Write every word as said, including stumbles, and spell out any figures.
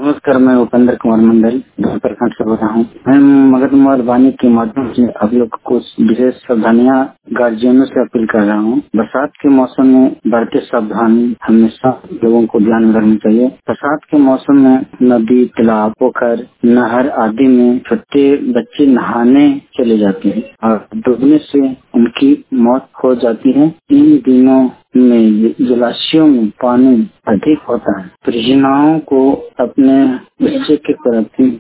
नमस्कार, मैं उपेंद्र कुमार मंडल प्रखंड से बोल रहा हूँ। मैं मगध मोबाइल वाणी के माध्यम से आप लोग को कुछ विशेष सावधानियां गार्जियनों से अपील कर रहा हूँ। बरसात के मौसम में बढ़ते सावधानी हमेशा लोगों को ध्यान में रखनी चाहिए। बरसात के मौसम में नदी, तालाब, पोखर, नहर आदि में छोटे बच्चे नहाने चले जाते हैं और डूबने से उनकी मौत हो जाती है। इन दिनों में जलाशयों में पानी अधिक होता है। परिजनों को अपने बच्चे के प्रति